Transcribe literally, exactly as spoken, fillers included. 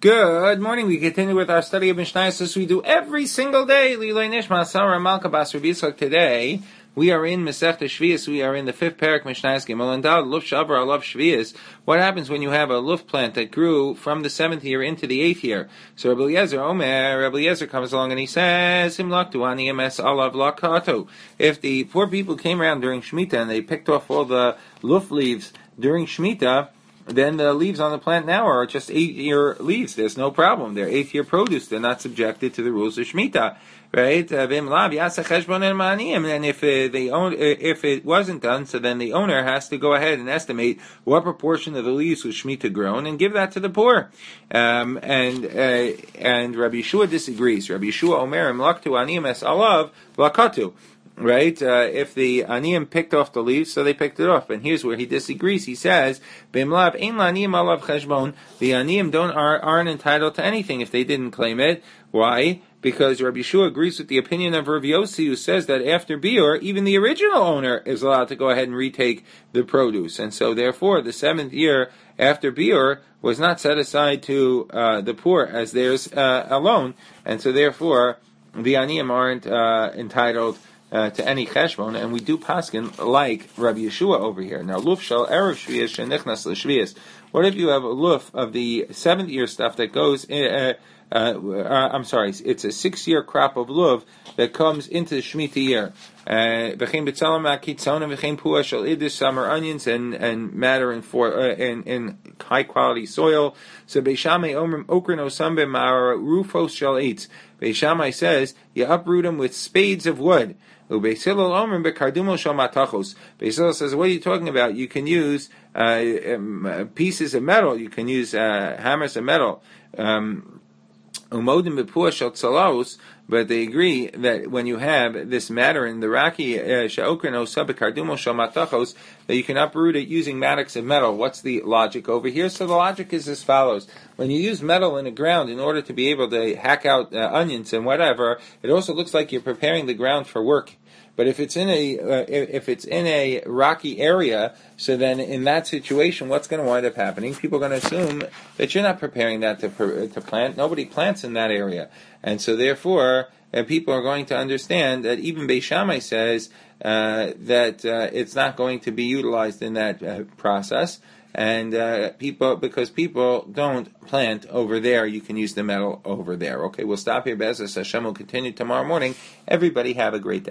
Good morning. We continue with our study of Mishnayos as we do every single day. Lilay Nishma Sarah Malka Bas Rabbi Yitzchak. Today we are in Masechta Shvius. We are in the fifth parak Mishnayos Gimel and Dal. Luf Shavar Alav Shvius. What happens when you have a luf plant that grew from the seventh year into the eighth year? So Rabbi Eliezer Omer, Rabbi Eliezer comes along and he says, Himlak Duani Emes Alav Lakato. If the poor people came around during Shemitah and they picked off all the luf leaves during Shemitah, then the leaves on the plant now are just eight-year leaves. There's no problem. They're eighth-year produce. They're not subjected to the rules of Shemitah, right? And if uh, they own, if it wasn't done, so then the owner has to go ahead and estimate what proportion of the leaves was Shemitah grown and give that to the poor. Um, and uh, and Rabbi Yeshua disagrees. Rabbi Yeshua Omer Laktu Aniyim Es Alav Lakatu. Right? Uh, if the aniyim picked off the leaves, so they picked it off. And here's where he disagrees. He says, "B'imlav ein la'aniyim alav cheshbon." The aniyim don't are, aren't entitled to anything if they didn't claim it. Why? Because Rabbi Yeshua agrees with the opinion of Rav Yossi, who says that after biur, even the original owner is allowed to go ahead and retake the produce. And so, therefore, the seventh year after biur was not set aside to uh, the poor as theirs uh, alone. And so, therefore, the aniyim aren't uh, entitled Uh, to any cheshbon, and we do paskin like Rabbi Yeshua over here. Now, luf shal erev shviyas shenichnas l'shviyas. What if you have a luf of the seventh year stuff that goes? In, uh, uh, uh, I'm sorry, it's a six year crop of luf that comes into the Shemitah year. V'chein b'tzalam ha'kitzonim v'chein puah shal idus, summer onions and and matter in for uh, in in high quality soil. So Beishamai omrim okrin osam b'mar rufos shal eitz. Beishamai says you uproot them with spades of wood. Beis Hillel says, what are you talking about? You can use uh, um, pieces of metal. You can use uh, hammers of metal. Um, but they agree that when you have this matter in the raki that you can uproot it using mattocks of metal. What's the logic over here? So the logic is as follows. When you use metal in the ground in order to be able to hack out uh, onions and whatever, it also looks like you're preparing the ground for work. But if it's in a uh, if it's in a rocky area, so then in that situation, what's going to wind up happening? People are going to assume that you're not preparing that to to plant. Nobody plants in that area, and so therefore, uh, people are going to understand that even Beis Shammai says uh, that uh, it's not going to be utilized in that uh, process. And uh, people, because people don't plant over there, you can use the metal over there. Okay, we'll stop here. Be'ezus Hashem will continue tomorrow morning. Everybody have a great day.